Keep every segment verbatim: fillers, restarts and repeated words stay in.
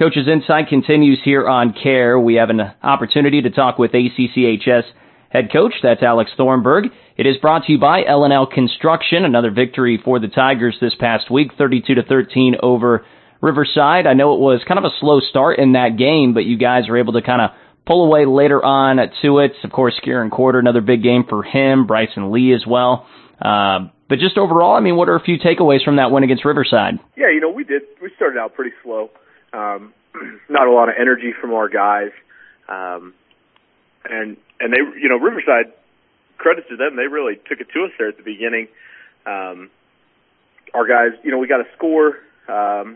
Coach's Insight continues here on CARE. We have an opportunity to talk with A C C H S head coach. That's Alex Thornburg. It is brought to you by L and L Construction. Another victory for the Tigers this past week, thirty-two to thirteen over Riverside. I know it was kind of a slow start in that game, but you guys were able to kind of pull away later on to it. Of course, Kieran Quarter, another big game for him. Bryson Lee as well. Uh, but just overall, I mean, what are a few takeaways from that win against Riverside? Yeah, you know, we did. We started out pretty slow. Um, not a lot of energy from our guys. Um, and, and they, you know, Riverside, credit to them, they really took it to us there at the beginning. Um, our guys, you know, we got a score, um,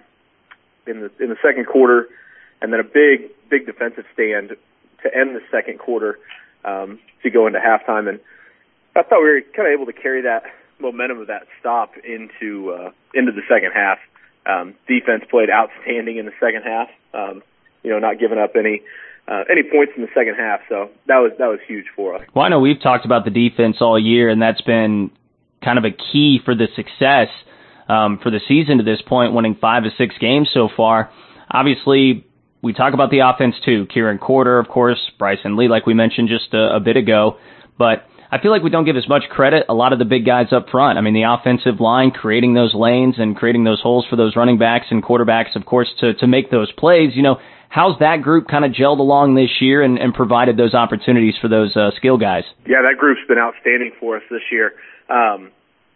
in the, in the second quarter, and then a big, big defensive stand to end the second quarter, um, to go into halftime. And I thought we were kind of able to carry that momentum of that stop into, uh, into the second half. Um, defense played outstanding in the second half. Um, you know, not giving up any uh, any points in the second half. So that was that was huge for us. Well, I know we've talked about the defense all year, and that's been kind of a key for the success um, for the season to this point, winning five of six games so far. Obviously, we talk about the offense too. Kieran Quarter, of course, Bryson Lee, like we mentioned just a, a bit ago, but I feel like we don't give as much credit a lot of the big guys up front. I mean, the offensive line creating those lanes and creating those holes for those running backs and quarterbacks, of course, to, to make those plays. You know, how's that group kind of gelled along this year and, and provided those opportunities for those uh, skill guys? Yeah, that group's been outstanding for us this year. Um,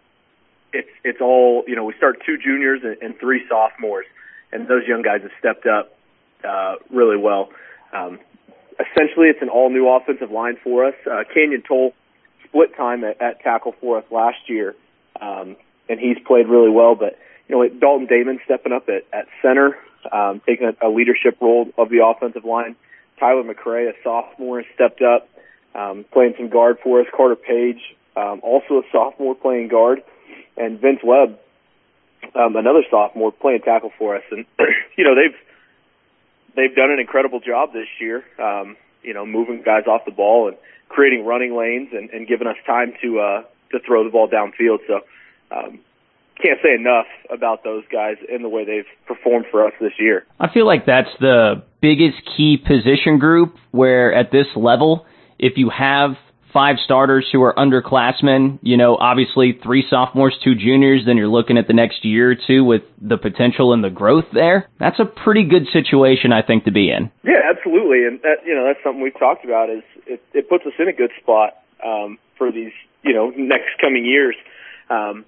it's it's all, you know, we start two juniors and, and three sophomores, and those young guys have stepped up uh, really well. Um, essentially, it's an all-new offensive line for us. Uh, Canyon Toll split time at, at tackle for us last year, um, and he's played really well. But, you know, Dalton Damon stepping up at, at center, um, taking a, a leadership role of the offensive line. Tyler McCray, a sophomore, stepped up, um, playing some guard for us. Carter Page, um, also a sophomore, playing guard. And Vince Webb, um, another sophomore, playing tackle for us. And, you know, they've they've done an incredible job this year, um, you know, moving guys off the ball and creating running lanes and, and giving us time to uh, to throw the ball downfield. So um, can't say enough about those guys and the way they've performed for us this year. I feel like that's the biggest key position group where at this level, if you have five starters who are underclassmen, you know, obviously three sophomores, two juniors, then you're looking at the next year or two with the potential and the growth there. That's a pretty good situation, I think, to be in. Yeah, absolutely. And that, you know, that's something we've talked about is it, it puts us in a good spot um, for these, you know, next coming years. Um,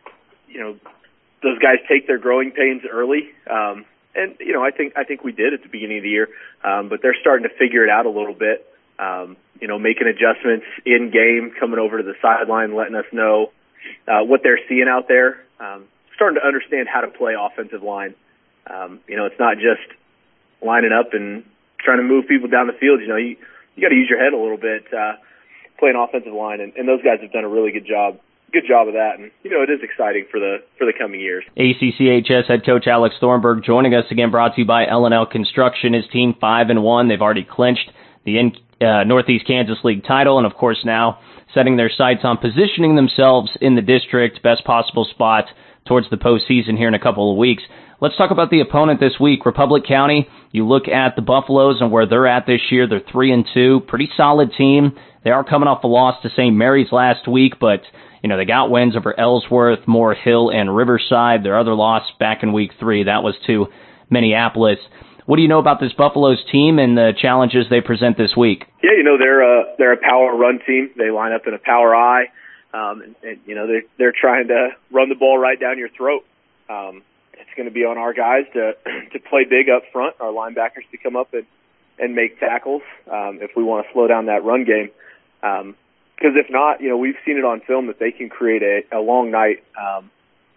you know, those guys take their growing pains early. Um, and, you know, I think, I think we did at the beginning of the year, um, but they're starting to figure it out a little bit. Um, you know, making adjustments in game, coming over to the sideline, letting us know uh, what they're seeing out there, um, starting to understand how to play offensive line. Um, you know, it's not just lining up and trying to move people down the field. You know, you, you got to use your head a little bit uh, playing offensive line, and, and those guys have done a really good job. Good job of that, and you know it is exciting for the for the coming years. A C C H S head coach Alex Thornburg joining us again, brought to you by L and L Construction. His team five and one. They've already clinched the in, uh, Northeast Kansas League title, and of course now setting their sights on positioning themselves in the district, best possible spot towards the postseason here in a couple of weeks. Let's talk about the opponent this week, Republic County. You look at the Buffaloes and where they're at this year. They're three and two, pretty solid team. They are coming off a loss to Saint Mary's last week, but you know they got wins over Ellsworth, Moore Hill, and Riverside. Their other loss back in week three, that was to Minneapolis. What do you know about this Buffaloes team and the challenges they present this week? Yeah, you know they're a they're a power run team. They line up in a power I, um, and, and you know they're they're trying to run the ball right down your throat. Um, it's going to be on our guys to to play big up front, our linebackers to come up and and make tackles um, if we want to slow down that run game. Um, because if not, you know we've seen it on film that they can create a, a long night um,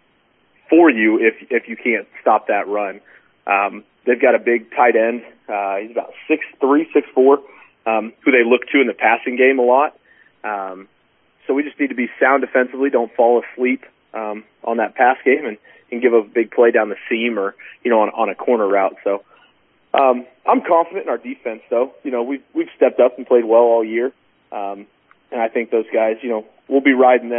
for you if if you can't stop that run. Um, They've got a big tight end. Uh, he's about six three, six four, um, who they look to in the passing game a lot. Um, so we just need to be sound defensively, don't fall asleep um, on that pass game, and, and give a big play down the seam or, you know, on, on a corner route. So um, I'm confident in our defense, though. You know, we've, we've stepped up and played well all year. Um, and I think those guys, you know, we'll be riding them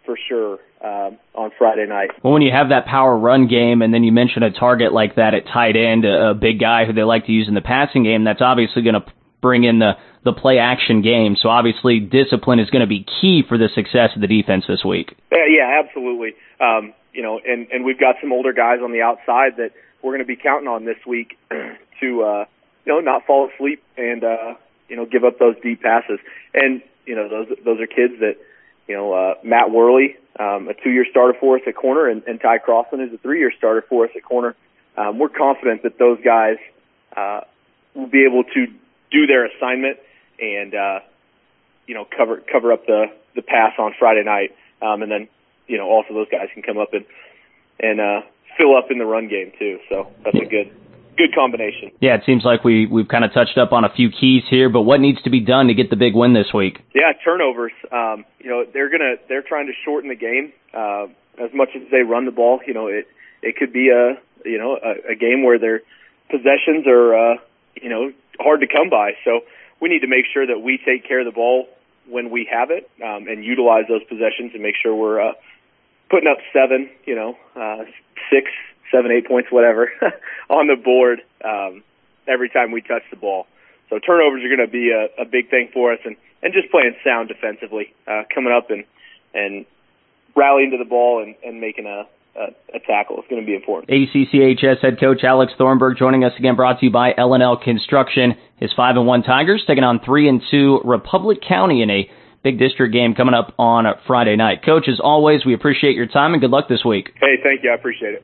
for sure um, on Friday night. Well, when you have that power run game, and then you mention a target like that at tight end, a, a big guy who they like to use in the passing game, that's obviously going to bring in the, the play action game. So obviously discipline is going to be key for the success of the defense this week. Yeah, yeah absolutely. Um, you know, and, and we've got some older guys on the outside that we're going to be counting on this week to, uh, you know, not fall asleep and, uh, you know, give up those deep passes. And, you know, those, those are kids that, you know, uh, Matt Worley, um, a two-year starter for us at corner, and, and Ty Crossland is a three-year starter for us at corner. Um, we're confident that those guys, uh, will be able to do their assignment and, uh, you know, cover, cover up the, the pass on Friday night. Um, and then, you know, also those guys can come up and, and, uh, fill up in the run game too. So that's a good, good combination. Yeah, it seems like we, we've kind of touched up on a few keys here, but what needs to be done to get the big win this week? Yeah, turnovers. Um, you know, they're gonna, they're trying to shorten the game, uh, as much as they run the ball. You know, it, it could be a, you know, a, a game where their possessions are, uh, you know, hard to come by. So we need to make sure that we take care of the ball when we have it, um, and utilize those possessions and make sure we're, uh, putting up seven, you know, uh, six, seven, eight points, whatever, on the board um, every time we touch the ball. So turnovers are going to be a, a big thing for us, and, and just playing sound defensively, uh, coming up and, and rallying to the ball and, and making a, a, a tackle. It's going to be important. A C C H S head coach Alex Thornburg joining us again, brought to you by L and L Construction. His five and one Tigers taking on three and two Republic County in a big district game coming up on Friday night. Coach, as always, we appreciate your time and good luck this week. Hey, thank you. I appreciate it.